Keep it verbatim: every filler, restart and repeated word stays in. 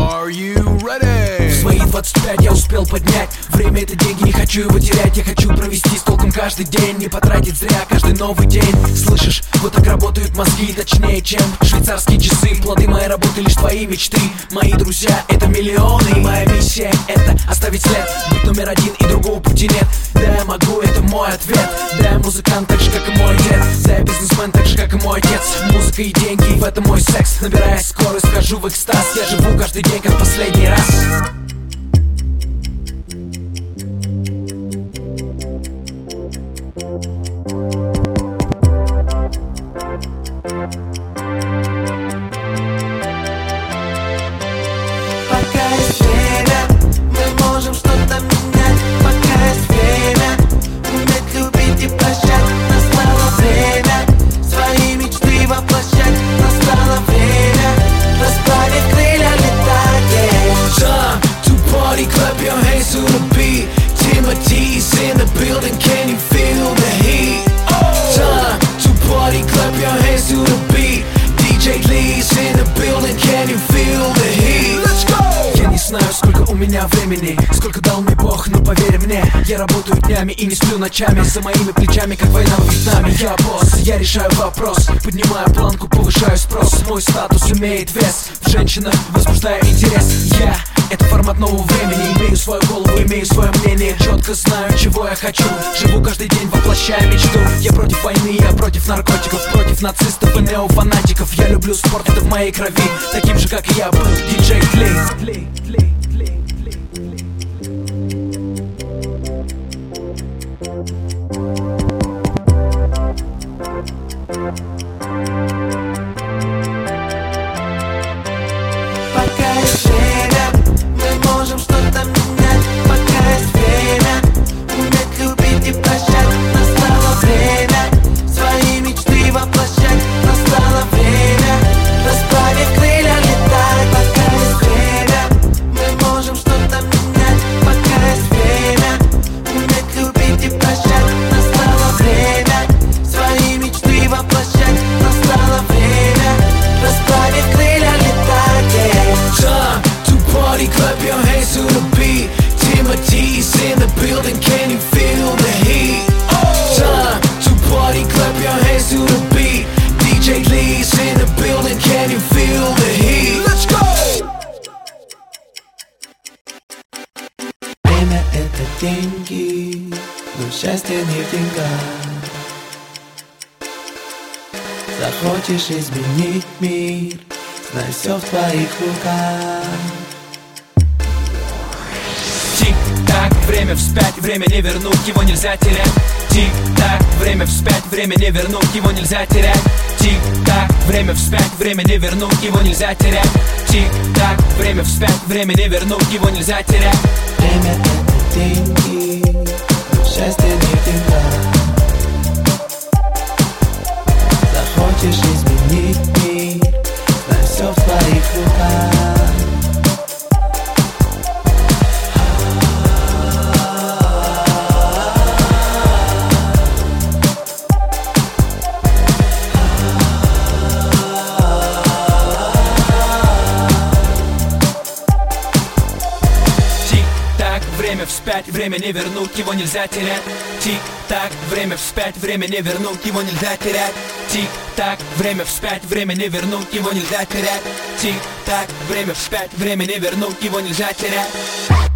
Are you ready? В свои двадцать пять я успел поднять. Время — это деньги, не хочу его терять. Я хочу провести с толком каждый день, не потратить зря каждый новый день. Слышишь, вот так работают мозги, точнее, чем швейцарские часы. Плоды моей работы — лишь твои мечты. Мои друзья — это миллионы. И моя миссия — это оставить след, быть номер один, и другого пути нет. Да, я могу, это мой ответ. Да, я музыкант, так же, как и мой дед. Да, я бизнесмен, так же, как и мой отец. Музыка и деньги, в этом мой секс. Набирая скорость, вхожу в экстаз. Я живу каждый день, как последний раз. Пока есть время, мы можем что-то менять. Пока есть время, уметь любить и прощать. Настало время свои мечты воплощать. Настало время расправить крылья, летать, yeah. Time to party, clap your hands to the beat. Timothy's in the building, can you feel the heat? Time to party, clap your hands to the beat. ди джей Lee's in the building, can you feel the heat? Let's go! Я не знаю, сколько у меня времени, сколько дал мне Бог, но поверь мне, я работаю днями и не сплю ночами. За моими плечами, как война в Вьетнаме. Я босс, я решаю вопрос, поднимаю планку, повышаю спрос. Мой статус имеет вес, в женщинах возбуждаю интерес. Я — это формат нового времени. Имею свою голову, имею свое мнение. Четко знаю, чего я хочу. Живу каждый день, воплощая мечту. Я против войны, я против наркотиков, против нацистов и неофанатиков. Я люблю спорт, это в моей крови. Таким же, как и я был ди джей Ли. Пока есть время, мы можем что-то менять. Пока есть время, уметь любить и прощать. Настало время свои мечты воплощать. Настало время расправить крылья, летать. Пока есть время, мы можем что-то менять. Пока есть время, уметь любить и прощать. Настало время свои мечты воплощать. Настало время расправить крылья, летать, yeah. Time to party, clap your hands to the beat. Timothy's in the building, can you feel the heat? Time to party, clap your hands to the beat. ди джей Lee's in the building, can you feel the heat? Let's go! Время — это деньги, но счастье не в деньгах. Захочешь изменить мир, знай, все в твоих руках. Тик-так, время вспять, время не вернуть, его нельзя терять. Тик-так, время вспять, время не вернуть, его нельзя терять. Тик-так, время вспять, время не вернуть, его нельзя терять. Тик-так, время вспять, время не вернуть, его нельзя терять. Время — это деньги, но счастье не в деньгах. Захочешь изменить мир, знай, все в твоих руках. Время вспять, время не вернуть, его нельзя терять. Тик-так, время вспять, время не вернуть, его нельзя терять. Тик-так, время вспять, время не вернуть, его нельзя терять. Тик-так, время вспять, время не вернуть, его нельзя терять.